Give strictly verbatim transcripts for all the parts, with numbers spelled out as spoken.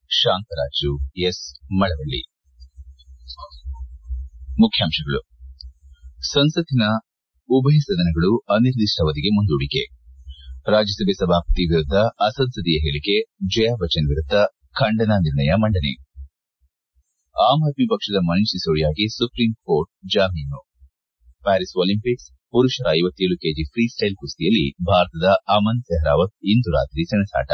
Shantaraju S Malavalli. ಮುಖ್ಯಾಂಶಗಳು. ಸಂಸತ್ತಿನ ಉಭಯ ಸದನಗಳು ಅನಿರ್ದಿಷ್ಟಾವಧಿಗೆ ಮುಂದೂಡಿಕೆ. ರಾಜ್ಯಸಭೆ ಸಭಾಪತಿ ವಿರುದ್ದ ಅಸಂಸದೀಯ ಹೇಳಿಕೆ. ಜಯಾ ಬಚ್ಚನ್ ವಿರುದ್ದ ಖಂಡನಾ ನಿರ್ಣಯ ಮಂಡನೆ. ಆಮ್ ಆದ್ಮಿ ಪಕ್ಷದ ಮನೀಶ್ ಸಿಸೋಡಿಯಾಗೆ ಸುಪ್ರೀಂ ಕೋರ್ಟ್ ಜಾಮೀನು. ಪ್ಯಾರಿಸ್ ಒಲಿಂಪಿಕ್ಸ್ ಪುರುಷರ ಐವತ್ತೇಳು ಕೆಜಿ ಫ್ರೀಸ್ಟೈಲ್ ಕುಸ್ತಿಯಲ್ಲಿ ಭಾರತದ ಅಮನ್ ಸೆಹ್ರಾವತ್ ಇಂದು ರಾತ್ರಿ ಸೆಣಸಾಟ.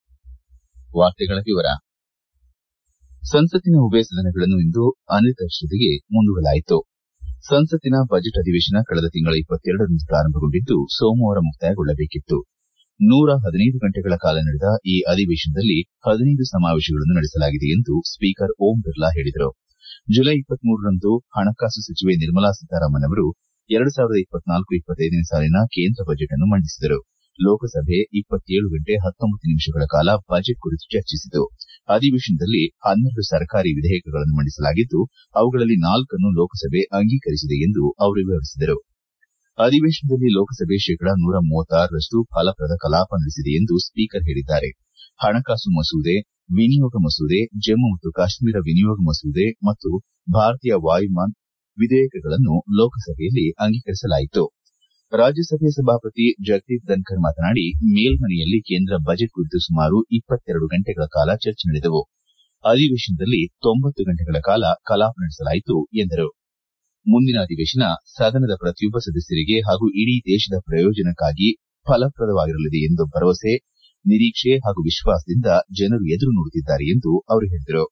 ಸಂಸತ್ತಿನ ಉಭಯ ಸದನಗಳನ್ನು ಇಂದು ಅನಿರ್ದಿಷ್ಟಾವಧಿಗೆ ಮುಂದೂಡಲಾಯಿತು. ಸಂಸತ್ತಿನ ಬಜೆಟ್ ಅಧಿವೇಶನ ಕಳೆದ ತಿಂಗಳ ಇಪ್ಪತ್ತೆರಡರಂದು ಪ್ರಾರಂಭಗೊಂಡಿದ್ದು ಸೋಮವಾರ ಮುಕ್ತಾಯಗೊಳ್ಳಬೇಕಿತ್ತು. ನೂರ ಹದಿನೈದು ಗಂಟೆಗಳ ಕಾಲ ನಡೆದ ಈ ಅಧಿವೇಶನದಲ್ಲಿ ಹದಿನೈದು ಸಮಾವೇಶಗಳನ್ನು ನಡೆಸಲಾಗಿದೆ ಎಂದು ಸ್ಪೀಕರ್ ಓಂ ಬಿರ್ಲಾ ಹೇಳಿದರು. ಜುಲೈ ಇಪ್ಪತ್ಮೂರರಂದು ಹಣಕಾಸು ಸಚಿವೆ ನಿರ್ಮಲಾ ಸೀತಾರಾಮನ್ ಅವರು ಎರಡು ಸಾವಿರದ ಇಪ್ಪತ್ನಾಲ್ಕು ಇಪ್ಪತ್ತೈದನೇ ಸಾಲಿನ ಕೇಂದ್ರ ಬಜೆಟ್ ಅನ್ನು ಮಂಡಿಸಿದರು. ಲೋಕಸಭೆ ಇಪ್ಪತ್ತೇಳು ಗಂಟೆ ಹತ್ತೊಂಬತ್ತು ನಿಮಿಷಗಳ ಕಾಲ ಬಜೆಟ್ ಕುರಿತು ಚರ್ಚಿಸಿತು. ಅಧಿವೇಶನದಲ್ಲಿ ಹನ್ನೆರಡು ಸರ್ಕಾರಿ ವಿಧೇಯಕಗಳನ್ನು ಮಂಡಿಸಲಾಗಿದ್ದು, ಅವುಗಳಲ್ಲಿ ನಾಲ್ಕನ್ನು ಲೋಕಸಭೆ ಅಂಗೀಕರಿಸಿದೆ ಎಂದು ಅವರು ವಿವರಿಸಿದರು. ಅಧಿವೇಶನದಲ್ಲಿ ಲೋಕಸಭೆ ಶೇಕಡಾ ನೂರ ಮೂವತ್ತಾರರಷ್ಟು ಫಲಪ್ರದ ಕಲಾಪ ನಡೆಸಿದೆ ಎಂದು ಸ್ಪೀಕರ್ ಹೇಳಿದ್ದಾರೆ. ಹಣಕಾಸು ಮಸೂದೆ, ವಿನಿಯೋಗ ಮಸೂದೆ, ಜಮ್ಮು ಮತ್ತು ಕಾಶ್ಮೀರ ವಿನಿಯೋಗ ಮಸೂದೆ ಮತ್ತು ಭಾರತೀಯ ವಾಯುಯಾನ ವಿಧೇಯಕಗಳನ್ನು ಲೋಕಸಭೆಯಲ್ಲಿ ಅಂಗೀಕರಿಸಲಾಯಿತು. ರಾಜ್ಯಸಭೆಯ ಸಭಾಪತಿ ಜಗದೀಪ್ ಧನ್ಕರ್ ಮಾತನಾಡಿ, ಮೇಲ್ಮನೆಯಲ್ಲಿ ಕೇಂದ್ರ ಬಜೆಟ್ ಕುರಿತು ಸುಮಾರು ಇಪ್ಪತ್ತೆರಡು ಗಂಟೆಗಳ ಕಾಲ ಚರ್ಚೆ ನಡೆದವು. ಅಧಿವೇಶನದಲ್ಲಿ ತೊಂಬತ್ತು ಗಂಟೆಗಳ ಕಾಲ ಕಲಾಪ ನಡೆಸಲಾಯಿತು ಎಂದರು. ಮುಂದಿನ ಅಧಿವೇಶನ ಸದನದ ಪ್ರತಿಯೊಬ್ಬ ಸದಸ್ಯರಿಗೆ ಹಾಗೂ ಇಡೀ ದೇಶದ ಪ್ರಯೋಜನಕ್ಕಾಗಿ ಫಲಪ್ರದವಾಗಿರಲಿದೆ ಎಂಬ ಭರವಸೆ, ನಿರೀಕ್ಷೆ ಹಾಗೂ ವಿಶ್ವಾಸದಿಂದ ಜನರು ಎದುರು ನೋಡುತ್ತಿದ್ದಾರೆ ಎಂದು ಅವರು ಹೇಳಿದರು.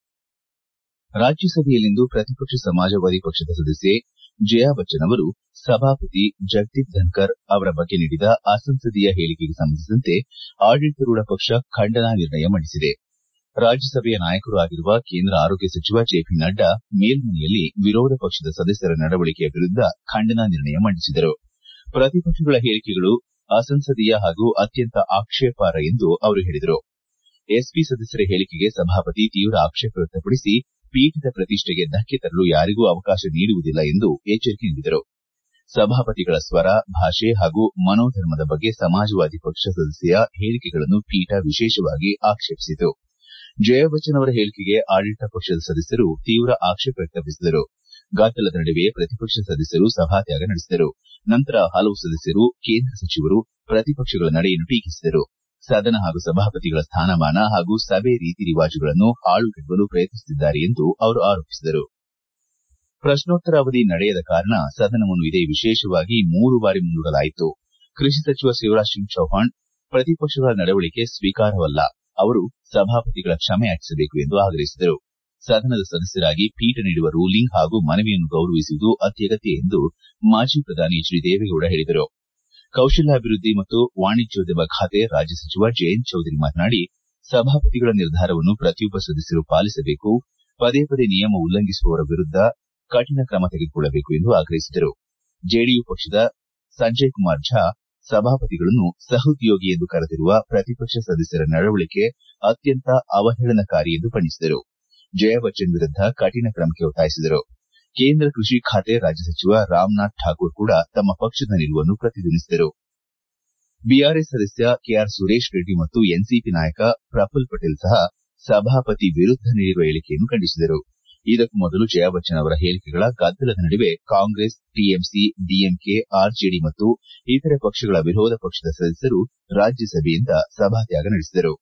ರಾಜ್ಯಸಭೆಯಲ್ಲಿಂದು ಪ್ರತಿಪಕ್ಷ ಸಮಾಜವಾದಿ ಪಕ್ಷದ ಸದಸ್ಯೆ ಜಯಾ ಬಚ್ಚನ್ ಅವರು ಸಭಾಪತಿ ಜಗದೀಪ್ ಧನ್ಕರ್ ಅವರ ಬಗ್ಗೆ ನೀಡಿದ ಅಸಂಸದೀಯ ಹೇಳಿಕೆಗೆ ಸಂಬಂಧಿಸಿದಂತೆ ಆಡಳಿತಾರೂಢ ಪಕ್ಷ ಖಂಡನಾ ನಿರ್ಣಯ ಮಂಡಿಸಿದೆ. ರಾಜ್ಯಸಭೆಯ ನಾಯಕರೂ ಆಗಿರುವ ಕೇಂದ್ರ ಆರೋಗ್ಯ ಸಚಿವ ಜೆ ಪಿ ನಡ್ಡಾ ಮೇಲ್ಮನೆಯಲ್ಲಿ ವಿರೋಧ ಪಕ್ಷದ ಸದಸ್ಯರ ನಡವಳಿಕೆಯ ವಿರುದ್ದ ಖಂಡನಾ ನಿರ್ಣಯ ಮಂಡಿಸಿದರು. ಪ್ರತಿಪಕ್ಷಗಳ ಹೇಳಿಕೆಗಳು ಅಸಂಸದೀಯ ಹಾಗೂ ಅತ್ಯಂತ ಆಕ್ಷೇಪಾರ್ಹ ಎಂದು ಅವರು ಹೇಳಿದರು. ಎಸ್ಪಿ ಸದಸ್ಯರ ಹೇಳಿಕೆಗೆ ಸಭಾಪತಿ ತೀವ್ರ ಆಕ್ಷೇಪ ವ್ಯಕ್ತಪಡಿಸಿ ಪೀಠದ ಪ್ರತಿಷ್ಠೆಗೆ ಧಕ್ಕೆ ತರಲು ಯಾರಿಗೂ ಅವಕಾಶ ನೀಡುವುದಿಲ್ಲ ಎಂದು ಎಚ್ಚರಿಕೆ ನೀಡಿದರು. ಸಭಾಪತಿಗಳ ಸ್ವರ, ಭಾಷೆ ಹಾಗೂ ಮನೋಧರ್ಮದ ಬಗ್ಗೆ ಸಮಾಜವಾದಿ ಪಕ್ಷ ಸದಸ್ಯೆಯ ಹೇಳಿಕೆಗಳನ್ನು ಪೀಠ ವಿಶೇಷವಾಗಿ ಆಕ್ಷೇಪಿಸಿತು. ಜಯಾ ಬಚ್ಚನ್ ಅವರ ಹೇಳಿಕೆಗೆ ಆಡಳಿತ ಪಕ್ಷದ ಸದಸ್ಯರು ತೀವ್ರ ಆಕ್ಷೇಪ ವ್ಯಕ್ತಪಡಿಸಿದರು. ಗದ್ದಲದ ನಡುವೆಯೇ ಪ್ರತಿಪಕ್ಷ ಸದಸ್ಯರು ಸಭಾತ್ಯಾಗ ನಡೆಸಿದರು. ನಂತರ ಹಲವು ಸದಸ್ಯರು ಕೇಂದ್ರ ಸಚಿವರು ಪ್ರತಿಪಕ್ಷಗಳ ನಡೆಯನ್ನು ಟೀಕಿಸಿದರು. ಸದನ ಹಾಗೂ ಸಭಾಪತಿಗಳ ಸ್ಥಾನಮಾನ ಹಾಗೂ ಸಭೆ ರೀತಿ ರಿವಾಜುಗಳನ್ನು ಹಾಳುಗೆಡವಲು ಪ್ರಯತ್ನಿಸುತ್ತಿದ್ದಾರೆ ಎಂದು ಅವರು ಆರೋಪಿಸಿದರು. ಪ್ರಶ್ನೋತ್ತರ ಅವಧಿ ನಡೆಯದ ಕಾರಣ ಸದನವನ್ನು ಇದೇ ವಿಶೇಷವಾಗಿ ಮೂರು ಬಾರಿ ಮುಂದೂಡಲಾಯಿತು. ಕೃಷಿ ಸಚಿವ ಶಿವರಾಜ್ ಸಿಂಗ್ ಚೌಹಾಣ್ ಪ್ರತಿಪಕ್ಷಗಳ ನಡವಳಿಕೆ ಸ್ವೀಕಾರಾರ್ಹವಲ್ಲ, ಅವರು ಸಭಾಪತಿಗಳ ಕ್ಷಮೆ ಯಾಚಿಸಬೇಕು ಎಂದು ಆಗ್ರಹಿಸಿದರು. ಸದನದ ಸದಸ್ಯರಾಗಿ ಪೀಠ ನೀಡುವ ರೂಲಿಂಗ್ ಹಾಗೂ ಮನವಿಯನ್ನು ಗೌರವಿಸುವುದು ಅತ್ಯಗತ್ಯ ಎಂದು ಮಾಜಿ ಪ್ರಧಾನಿ ಎಚ್ ಡಿ ದೇವೇಗೌಡ ಹೇಳಿದರು. ಕೌಶಲ್ಯಾಭಿವೃದ್ಧಿ ಮತ್ತು ವಾಣಿಜ್ಯೋದ್ಯಮ ಖಾತೆ ರಾಜ್ಯ ಸಚಿವ ಜಯಂತ್ ಚೌಧರಿ ಮಾತನಾಡಿ, ಸಭಾಪತಿಗಳ ನಿರ್ಧಾರವನ್ನು ಪ್ರತಿಯೊಬ್ಬ ಸದಸ್ಯರು ಪಾಲಿಸಬೇಕು, ಪದೇ ಪದೇ ನಿಯಮ ಉಲ್ಲಂಘಿಸುವವರ ವಿರುದ್ದ ಕಠಿಣ ಕ್ರಮ ತೆಗೆದುಕೊಳ್ಳಬೇಕು ಎಂದು ಆಗ್ರಹಿಸಿದರು. ಜೆಡಿಯು ಪಕ್ಷದ ಸಂಜಯ್ ಕುಮಾರ್ ಝಾ ಸಭಾಪತಿಗಳನ್ನು ಸಹೋದ್ಯೋಗಿ ಎಂದು ಕರೆದಿರುವ ಪ್ರತಿಪಕ್ಷ ಸದಸ್ಯರ ನಡವಳಿಕೆ ಅತ್ಯಂತ ಅವಹೇಳನಕಾರಿ ಎಂದು ಬಣ್ಣಿಸಿದರು. ಜಯಾ ಬಚ್ಚನ್ ವಿರುದ್ದ ಕಠಿಣ ಕ್ರಮಕ್ಕೆ ಒತ್ತಾಯಿಸಿದರು. ಕೇಂದ್ರ ಕೃಷಿ ಖಾತೆ ರಾಜ್ಯ ಸಚಿವ ರಾಮನಾಥ್ ಠಾಕೂರ್ ಕೂಡ ತಮ್ಮ ಪಕ್ಷದ ನಿಲುವನ್ನು ಪ್ರತಿಧ್ವನಿಸಿದರು. ಬಿಆರ್ಎಸ್ ಸದಸ್ಯ ಕೆಆರ್ ಸುರೇಶ್ ರೆಡ್ಡಿ ಮತ್ತು ಎನ್ಸಿಪಿ ನಾಯಕ ಪ್ರಫುಲ್ ಪಟೇಲ್ ಸಹ ಸಭಾಪತಿ ವಿರುದ್ದ ನೀಡಿರುವ ಹೇಳಿಕೆಯನ್ನು ಖಂಡಿಸಿದರು. ಇದಕ್ಕೂ ಮೊದಲು ಜಯಾ ಬಚ್ಚನ್ ಅವರ ಹೇಳಿಕೆಗಳ ಗದ್ದಲದ ನಡುವೆ ಕಾಂಗ್ರೆಸ್, ಟಿಎಂಸಿ, ಡಿಎಂಕೆ, ಆರ್ಜೆಡಿ ಮತ್ತು ಇತರೆ ಪಕ್ಷಗಳ ವಿರೋಧ ಪಕ್ಷದ ಸದಸ್ಯರು ರಾಜ್ಯಸಭೆಯಿಂದ ಸಭಾತ್ಯಾಗ ನಡೆಸಿದರು.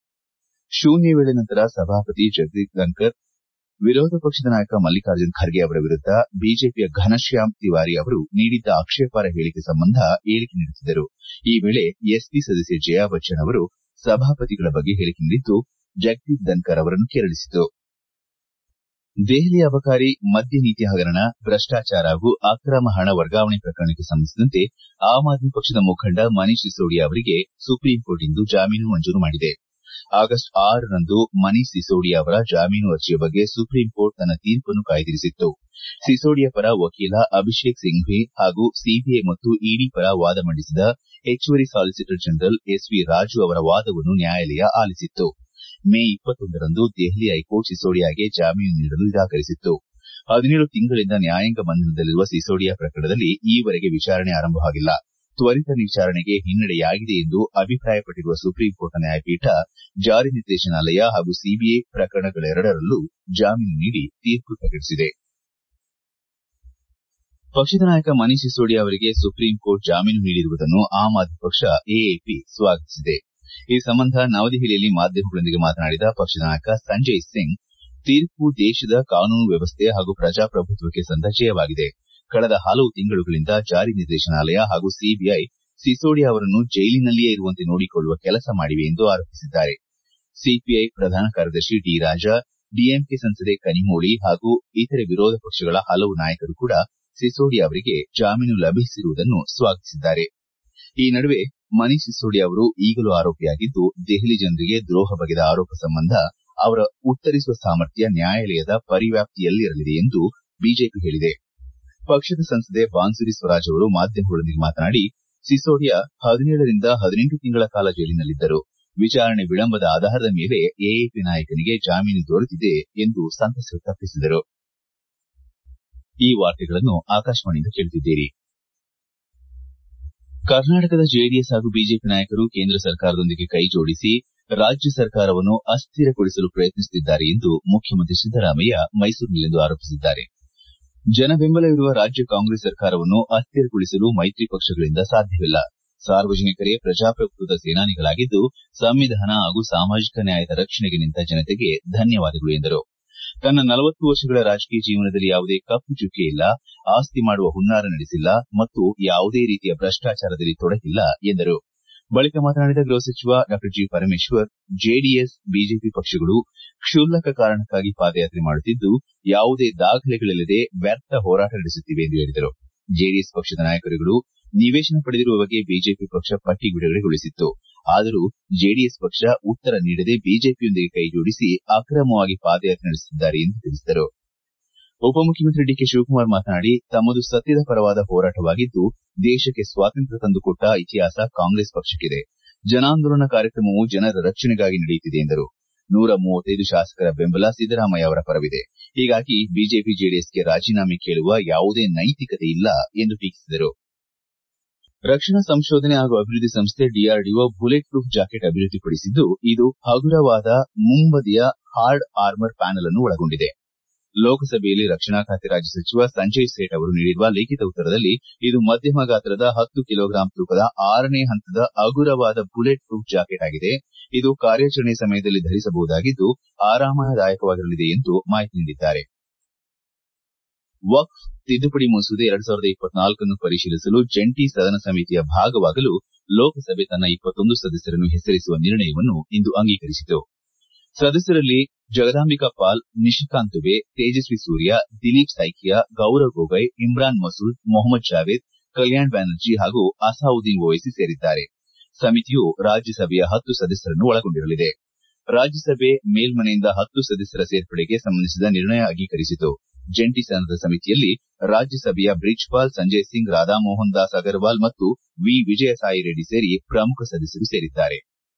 ಶೂನ್ಯ ವೇಳೆ ನಂತರ ಸಭಾಪತಿ ಜಗದೀಪ್ ಧನ್ಕರ್ ವಿರೋಧ ಪಕ್ಷದ ನಾಯಕ ಮಲ್ಲಿಕಾರ್ಜುನ್ ಖರ್ಗೆ ಅವರ ವಿರುದ್ದ ಬಿಜೆಪಿಯ ಘನಶ್ಯಾಮ್ ತಿವಾರಿ ಅವರು ನೀಡಿದ್ದ ಆಕ್ಷೇಪಾರ್ಹ ಹೇಳಿಕೆ ಸಂಬಂಧ ಹೇಳಿಕೆ ನೀಡುತ್ತಿದ್ದರು. ಈ ವೇಳೆ ಎಸ್ಪಿ ಸದಸ್ಯೆ ಜಯಾ ಬಚ್ಚನ್ ಅವರು ಸಭಾಪತಿಗಳ ಬಗ್ಗೆ ಹೇಳಿಕೆ ನೀಡಿದ್ದು ಜಗದೀಪ್ ಧನ್ಕರ್ ಅವರನ್ನು ಕೆರಳಿಸಿತು. ದೆಹಲಿ ಅಬಕಾರಿ ಮದ್ಯ ನೀತಿ ಹಗರಣ, ಭ್ರಷ್ಟಾಚಾರ ಹಾಗೂ ಅಕ್ರಮ ಹಣ ವರ್ಗಾವಣೆ ಪ್ರಕರಣಕ್ಕೆ ಸಂಬಂಧಿಸಿದಂತೆ ಆಮ್ ಆದ್ಮಿ ಪಕ್ಷದ ಮುಖಂಡ ಮನೀಶ್ ಸಿಸೋಡಿಯಾ ಅವರಿಗೆ ಸುಪ್ರೀಂ ಕೋರ್ಟ್ ಇಂದು ಜಾಮೀನು ಮಂಜೂರು ಮಾಡಿದೆ. ಆಗಸ್ಟ್ ಆರರಂದು ಮನೀಶ್ ಸಿಸೋಡಿಯಾ ಅವರ ಜಾಮೀನು ಅರ್ಜಿಯ ಬಗ್ಗೆ ಸುಪ್ರೀಂ ಕೋರ್ಟ್ ತನ್ನ ತೀರ್ಪನ್ನು ಕಾಯ್ದಿರಿಸಿತ್ತು. ಸಿಸೋಡಿಯಾ ಪರ ವಕೀಲ ಅಭಿಷೇಕ್ ಸಿಂಘ್ವಿ ಹಾಗೂ ಸಿಬಿಐ ಮತ್ತು ಇಡಿ ಪರ ವಾದ ಮಂಡಿಸಿದ ಹೆಚ್ಚುವರಿ solicitor general S V Raju ಅವರ ವಾದವನ್ನು ನ್ಯಾಯಾಲಯ ಆಲಿಸಿತ್ತು. ಮೇ ಇಪ್ಪತ್ತೊಂದರಂದು ದೆಹಲಿ ಹೈಕೋರ್ಟ್ ಸಿಸೋಡಿಯಾಗೆ ಜಾಮೀನು ನೀಡಲು ನಿರಾಕರಿಸಿತ್ತು. ಹದಿನೇಳು ತಿಂಗಳಿಂದ ನ್ಯಾಯಾಂಗ ಬಂಧನದಲ್ಲಿರುವ ಸಿಸೋಡಿಯಾ ಪ್ರಕರಣದಲ್ಲಿ ಈವರೆಗೆ ವಿಚಾರಣೆ ಆರಂಭವಾಗಿಲ್ಲ. ತ್ವರಿತ ವಿಚಾರಣೆಗೆ ಹಿನ್ನಡೆಯಾಗಿದೆ ಎಂದು ಅಭಿಪ್ರಾಯಪಟ್ಟಿರುವ ಸುಪ್ರೀಂಕೋರ್ಟ್ ನ್ಯಾಯಪೀಠ ಜಾರಿ ನಿರ್ದೇಶನಾಲಯ ಹಾಗೂ ಸಿಬಿಐ ಪ್ರಕರಣಗಳೆರಡರಲ್ಲೂ ಜಾಮೀನು ನೀಡಿ ತೀರ್ಪು ಪ್ರಕಟಿಸಿದೆ. ಪಕ್ಷದ ನಾಯಕ ಮನೀಶ್ ಸಿಸೋಡಿಯಾ ಅವರಿಗೆ ಸುಪ್ರೀಂಕೋರ್ಟ್ ಜಾಮೀನು ನೀಡಿರುವುದನ್ನು ಆಮ್ ಆದ್ಮಿ ಪಕ್ಷ ಎಎಪಿ ಸ್ವಾಗತಿಸಿದೆ. ಈ ಸಂಬಂಧ ನವದೆಹಲಿಯಲ್ಲಿ ಮಾಧ್ಯಮಗಳೊಂದಿಗೆ ಮಾತನಾಡಿದ ಪಕ್ಷದ ನಾಯಕ ಸಂಜಯ್ ಸಿಂಗ್, ತೀರ್ಪು ದೇಶದ ಕಾನೂನು ವ್ಯವಸ್ಥೆ ಹಾಗೂ ಪ್ರಜಾಪ್ರಭುತ್ವಕ್ಕೆ ಸಂದ ಜಯವಾಗಿದೆ. ಕಳೆದ ಹಲವು ತಿಂಗಳುಗಳಿಂದ ಜಾರಿ ನಿರ್ದೇಶನಾಲಯ ಹಾಗೂ ಸಿಬಿಐ ಸಿಸೋಡಿಯಾ ಅವರನ್ನು ಜೈಲಿನಲ್ಲಿಯೇ ಇರುವಂತೆ ನೋಡಿಕೊಳ್ಳುವ ಕೆಲಸ ಮಾಡಿವೆ ಎಂದು ಆರೋಪಿಸಿದ್ದಾರೆ. ಸಿಪಿಐ ಪ್ರಧಾನ ಕಾರ್ಯದರ್ಶಿ ಡಿ ರಾಜಾ, ಡಿಎಂಕೆ ಸಂಸದೆ ಕನಿಮೋಳಿ ಹಾಗೂ ಇತರೆ ವಿರೋಧ ಪಕ್ಷಗಳ ಹಲವು ನಾಯಕರು ಕೂಡ ಸಿಸೋಡಿಯಾ ಅವರಿಗೆ ಜಾಮೀನು ಲಭಿಸಿರುವುದನ್ನು ಸ್ವಾಗತಿಸಿದ್ದಾರೆ. ಈ ನಡುವೆ ಮನೀಶ್ ಸಿಸೋಡಿಯಾ ಅವರು ಈಗಲೂ ಆರೋಪಿಯಾಗಿದ್ದು, ದೆಹಲಿ ಜನರಿಗೆ ದ್ರೋಹ ಬಗೆದ ಆರೋಪ ಸಂಬಂಧ ಅವರ ಉತ್ತರಿಸುವ ಸಾಮರ್ಥ್ಯ ನ್ಯಾಯಾಲಯದ ಪರಿವ್ಯಾಪ್ತಿಯಲ್ಲಿರಲಿದೆ ಎಂದು ಬಿಜೆಪಿ ಹೇಳಿದೆ. ಪಕ್ಷದ ಸಂಸದೆ ಬಾನ್ಸುರಿ ಸ್ವರಾಜ್ ಅವರು ಮಾಧ್ಯಮಗಳೊಂದಿಗೆ ಮಾತನಾಡಿ, ಸಿಸೋಡಿಯಾ ಹದಿನೇಳರಿಂದ ಹದಿನೆಂಟು ತಿಂಗಳ ಕಾಲ ಜೈಲಿನಲ್ಲಿದ್ದರು. ವಿಚಾರಣೆ ವಿಳಂಬದ ಆಧಾರದ ಮೇಲೆ ಎಎಪಿ ನಾಯಕನಿಗೆ ಜಾಮೀನು ದೊರೆತಿದೆ ಎಂದು ಸಂತಸ ವ್ಯಕ್ತಪಡಿಸಿದರು. ಈ ವಾರ್ತೆಗಳನ್ನು ಆಕಾಶವಾಣಿಯಿಂದ ಕೇಳುತ್ತಿದ್ದೀರಿ. ಕರ್ನಾಟಕದ ಜೆಡಿಎಸ್ ಹಾಗೂ ಬಿಜೆಪಿ ನಾಯಕರು ಕೇಂದ್ರ ಸರ್ಕಾರದೊಂದಿಗೆ ಕೈಜೋಡಿಸಿ ರಾಜ್ಯ ಸರ್ಕಾರವನ್ನು ಅಸ್ಥಿರಗೊಳಿಸಲು ಪ್ರಯತ್ನಿಸುತ್ತಿದ್ದಾರೆ ಎಂದು ಮುಖ್ಯಮಂತ್ರಿ ಸಿದ್ದರಾಮಯ್ಯ ಮೈಸೂರಿನಲ್ಲಿಂದು ಆರೋಪಿಸಿದ್ದಾರೆ. ಜನಬೆಂಬಲವಿರುವ ರಾಜ್ಯ ಕಾಂಗ್ರೆಸ್ ಸರ್ಕಾರವನ್ನು ಅಸ್ಥಿರಗೊಳಿಸಲು ಮೈತ್ರಿ ಪಕ್ಷಗಳಿಂದ ಸಾಧ್ಯವಿಲ್ಲ. ಸಾರ್ವಜನಿಕರೇ ಪ್ರಜಾಪ್ರಭುತ್ವದ ಸೇನಾನಿಗಳಾಗಿದ್ದು, ಸಂವಿಧಾನ ಹಾಗೂ ಸಾಮಾಜಿಕ ನ್ಯಾಯದ ರಕ್ಷಣೆಗೆ ನಿಂತ ಜನತೆಗೆ ಧನ್ಯವಾದಗಳು ಎಂದರು. ತನ್ನ ನಲವತ್ತು ವರ್ಷಗಳ ರಾಜಕೀಯ ಜೀವನದಲ್ಲಿ ಯಾವುದೇ ಕಪ್ಪು ಚುಕ್ಕೆ ಇಲ್ಲ, ಆಸ್ತಿ ಮಾಡುವ ಹುನ್ನಾರ ನಡೆಸಿಲ್ಲ ಮತ್ತು ಯಾವುದೇ ರೀತಿಯ ಭ್ರಷ್ಟಾಚಾರದಲ್ಲಿ ತೊಡಗಿಲ್ಲ ಎಂದರು. ಬಳಿಕ ಮಾತನಾಡಿದ ಗೃಹ ಸಚಿವ ಡಾ ಜಿ ಪರಮೇಶ್ವರ್, ಜೆಡಿಎಸ್, ಬಿಜೆಪಿ ಪಕ್ಷಗಳು ಕ್ಷುಲ್ಲಕ ಕಾರಣಕ್ಕಾಗಿ ಪಾದಯಾತ್ರೆ ಮಾಡುತ್ತಿದ್ದು, ಯಾವುದೇ ದಾಖಲೆಗಳಿಲ್ಲದೆ ವ್ಯರ್ಥ ಹೋರಾಟ ನಡೆಸುತ್ತಿವೆ ಎಂದು ಹೇಳಿದರು. ಜೆಡಿಎಸ್ ಪಕ್ಷದ ನಾಯಕರುಗಳು ನಿವೇಶನ ಪಡೆದಿರುವ ಬಗ್ಗೆ ಬಿಜೆಪಿ ಪಕ್ಷ ಪಟ್ಟಿ ಬಿಡುಗಡೆಗೊಳಿಸಿತ್ತು. ಆದರೂ ಜೆಡಿಎಸ್ ಪಕ್ಷ ಉತ್ತರ ನೀಡದೆ ಬಿಜೆಪಿಯೊಂದಿಗೆ ಕೈಜೋಡಿಸಿ ಅಕ್ರಮವಾಗಿ ಪಾದಯಾತ್ರೆ ನಡೆಸುತ್ತಿದ್ದಾರೆ ಎಂದು ತಿಳಿಸಿದರು. ಉಪಮುಖ್ಯಮಂತ್ರಿ ಡಿಕೆ ಶಿವಕುಮಾರ್ ಮಾತನಾಡಿ, ತಮ್ಮದು ಸತ್ಯದ ಪರವಾದ ಹೋರಾಟವಾಗಿದ್ದು, ದೇಶಕ್ಕೆ ಸ್ವಾತಂತ್ರ್ಯ ತಂದುಕೊಟ್ಟ ಇತಿಹಾಸ ಕಾಂಗ್ರೆಸ್ ಪಕ್ಷಕ್ಕಿದೆ. ಜನಾಂದೋಲನ ಕಾರ್ಯಕ್ರಮವು ಜನರ ರಕ್ಷಣೆಗಾಗಿ ನಡೆಯುತ್ತಿದೆ ಎಂದರು. ನೂರ ಮೂವತ್ತೈದು ಶಾಸಕರ ಬೆಂಬಲ ಸಿದ್ದರಾಮಯ್ಯ ಅವರ ಪರವಿದೆ. ಹೀಗಾಗಿ ಬಿಜೆಪಿ ಜೆಡಿಎಸ್ಗೆ ರಾಜೀನಾಮೆ ಕೇಳುವ ಯಾವುದೇ ನೈತಿಕತೆ ಇಲ್ಲ ಎಂದು ಟೀಕಿಸಿದರು. ರಕ್ಷಣಾ ಸಂಶೋಧನೆ ಹಾಗೂ ಅಭಿವೃದ್ಧಿ ಸಂಸ್ಥೆ ಡಿಆರ್ಡಿಒ ಬುಲೆಟ್ ಪ್ರೂಫ್ ಜಾಕೆಟ್ ಅಭಿವೃದ್ಧಿಪಡಿಸಿದ್ದು, ಇದು ಹಗುರವಾದ ಮುಂಬದಿಯ ಹಾರ್ಡ್ ಆರ್ಮರ್ ಪ್ಯಾನೆಲ್ ಅನ್ನು ಒಳಗೊಂಡಿದೆ. ಲೋಕಸಭೆಯಲ್ಲಿ ರಕ್ಷಣಾ ಖಾತೆ ರಾಜ್ಯ ಸಚಿವ ಸಂಜಯ್ ಸೇಠ್ ಅವರು ನೀಡಿರುವ ಲಿಖಿತ ಉತ್ತರದಲ್ಲಿ, ಇದು ಮಧ್ಯಮ ಗಾತ್ರದ ಹತ್ತು ಕಿಲೋಗ್ರಾಂ ತೂಕದ ಆರನೇ ಹಂತದ ಹಗುರವಾದ ಬುಲೆಟ್ ಪ್ರೂಫ್ ಜಾಕೆಟ್ ಆಗಿದೆ. ಇದು ಕಾರ್ಯಾಚರಣೆ ಸಮಯದಲ್ಲಿ ಧರಿಸಬಹುದಾಗಿದ್ದು, ಆರಾಮದಾಯಕವಾಗಿರಲಿದೆ ಎಂದು ಮಾಹಿತಿ ನೀಡಿದ್ದಾರೆ. ವಕ್ಫ್ ತಿದ್ದುಪಡಿ ಮಸೂದೆ ಎರಡ್ ಸಾವಿರದ ಇಪ್ಪತ್ನಾಲ್ಕನ್ನು ಪರಿಶೀಲಿಸಲು ಜಂಟಿ ಸದನ ಸಮಿತಿಯ ಭಾಗವಾಗಲು ಲೋಕಸಭೆ ತನ್ನ ಇಪ್ಪತ್ತೊಂದು ಸದಸ್ಯರನ್ನು ಹೆಸರಿಸುವ ನಿರ್ಣಯವನ್ನು ಇಂದು ಅಂಗೀಕರಿಸಿತು. ಸದಸ್ಯರಲ್ಲಿ ಜಗದಾಂಬಿಕಾ ಪಾಲ್, ನಿಶಿಕಾಂತ್ ದುಬೆ, ತೇಜಸ್ವಿ ಸೂರ್ಯ, ದಿಲೀಪ್ ಸೈಕಿಯಾ, ಗೌರವ್ ಗೊಗೊಯ್, ಇಮ್ರಾನ್ ಮಸೂದ್, ಮೊಹಮ್ಮದ್ ಜಾವೇದ್, ಕಲ್ಯಾಣ್ ಬ್ಯಾನರ್ಜಿ ಹಾಗೂ ಅಸಾವುದ್ದೀನ್ ಓವೈಸಿ ಸೇರಿದ್ದಾರೆ. ಸಮಿತಿಯು ರಾಜ್ಯಸಭೆಯ ಹತ್ತು ಸದಸ್ಯರನ್ನು ಒಳಗೊಂಡಿರಲಿದೆ. ರಾಜ್ಯಸಭೆ ಮೇಲ್ಮನೆಯಿಂದ ಹತ್ತು ಸದಸ್ಯರ ಸೇರ್ಪಡೆಗೆ ಸಂಬಂಧಿಸಿದ ನಿರ್ಣಯ ಅಂಗೀಕರಿಸಿತು. ಜಂಟಿ ಸದನ ಸಮಿತಿಯಲ್ಲಿ ರಾಜ್ಯಸಭೆಯ ಬ್ರಿಜ್ಪಾಲ್, ಸಂಜಯ್ ಸಿಂಗ್, ರಾಧಾಮೋಹನ್ ದಾಸ್ ಅಗರ್ವಾಲ್ ಮತ್ತು ವಿ ವಿಜಯಸಾಯಿ ರೆಡ್ಡಿ ಸೇರಿ ಪ್ರಮುಖ ಸದಸ್ಯರು ಸೇರಿದ್ದಾರೆ.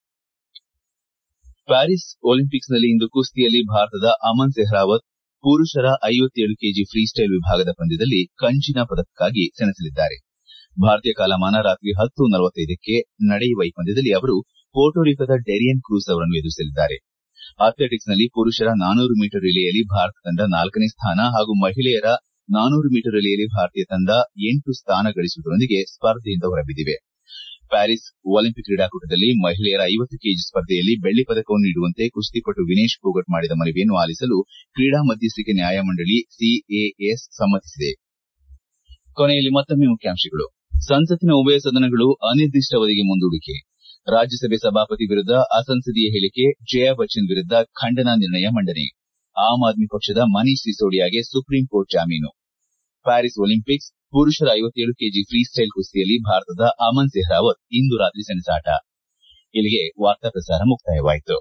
ಪ್ಯಾರಿಸ್ ಒಲಿಂಪಿಕ್ಸ್ನಲ್ಲಿ ಇಂದು ಕುಸ್ತಿಯಲ್ಲಿ ಭಾರತದ ಅಮನ್ ಸೆಹ್ರಾವತ್ ಪುರುಷರ ಐವತ್ತೇಳು ಕೆಜಿ ಫ್ರೀಸ್ಟೈಲ್ ವಿಭಾಗದ ಪಂದ್ಯದಲ್ಲಿ ಕಂಚಿನ ಪದಕಕ್ಕಾಗಿ ಸೆಣಸಲಿದ್ದಾರೆ. ಭಾರತೀಯ ಕಾಲಮಾನ ರಾತ್ರಿ ಹತ್ತು ನಲವತ್ತೈದಕ್ಕೆ ನಡೆಯುವ ಈ ಪಂದ್ಯದಲ್ಲಿ ಅವರು ಪೋರ್ಟೊರಿಕೋದ ಡೆರಿಯನ್ ಕ್ರೂಸ್ ಅವರನ್ನು ಎದುರಿಸಲಿದ್ದಾರೆ. ಅಥ್ಲೆಟಿಕ್ಸ್ನಲ್ಲಿ ಪುರುಷರ ನಾನೂರು ಮೀಟರ್ ರಿಲೇಯಲ್ಲಿ ಭಾರತ ತಂಡ ನಾಲ್ಕನೇ ಸ್ಥಾನ ಹಾಗೂ ಮಹಿಳೆಯರ ನಾನೂರು ಮೀಟರ್ ರಿಲೇಯಲ್ಲಿ ಭಾರತೀಯ ತಂಡ ಎಂಟು ಸ್ಥಾನ ಗಳಿಸುವುದರೊಂದಿಗೆ ಸ್ಪರ್ಧೆಯಿಂದ ಹೊರಬಿದ್ದಿವೆ. ಪ್ಯಾರಿಸ್ ಒಲಿಂಪಿಕ್ ಕ್ರೀಡಾಕೂಟದಲ್ಲಿ ಮಹಿಳೆಯರ ಐವತ್ತು ಕೆಜಿ ಸ್ಪರ್ಧೆಯಲ್ಲಿ ಬೆಳ್ಳಿ ಪದಕವನ್ನು ನೀಡುವಂತೆ ಕುಸ್ತಿಪಟು ವಿನೇಶ್ ಫೋಗಟ್ ಮಾಡಿದ ಮನವಿಯನ್ನು ಆಲಿಸಲು ಕ್ರೀಡಾ ಮಧ್ಯಸ್ಥಿಕೆ ನ್ಯಾಯಮಂಡಳಿ ಸಿಎಎಸ್ ಸಮ್ಮತಿಸಿದೆ. ಕೊನೆಯಲ್ಲಿ ಮತ್ತೊಮ್ಮೆ ಮುಖ್ಯಾಂಶಗಳು. ಸಂಸತ್ತಿನ ಉಭಯ ಸದನಗಳು ಅನಿರ್ದಿಷ್ಟಾವಧಿಗೆ ಮುಂದೂಡಿಕೆ. ರಾಜ್ಯಸಭೆ ಸಭಾಪತಿ ವಿರುದ್ಧ ಅಸಂಸದೀಯ ಹೇಳಿಕೆ, ಜಯಾ ಬಚ್ಚನ್ ವಿರುದ್ಧ ಖಂಡನಾ ನಿರ್ಣಯ ಮಂಡನೆ. ಆಮ್ ಆದ್ಮಿ ಪಕ್ಷದ ಮನೀಶ್ ಸಿಸೋಡಿಯಾಗೆ ಸುಪ್ರೀಂ ಕೋರ್ಟ್ ಜಾಮೀನು. ಪ್ಯಾರಿಸ್ ಒಲಿಂಪಿಕ್ಸ್ ಪುರುಷರ ಐವತ್ತೇಳು ಕೆಜಿ ಫ್ರೀಸ್ಟೈಲ್ ಕುಸ್ತಿಯಲ್ಲಿ ಭಾರತದ ಅಮನ್ ಸೆಹ್ರಾವತ್ ಇಂದು ರಾತ್ರಿ ಸೆಣಸಾಟ. ಇಲ್ಲಿಗೆ ವಾರ್ತಾ ಪ್ರಸಾರ ಮುಕ್ತಾಯವಾಯಿತು.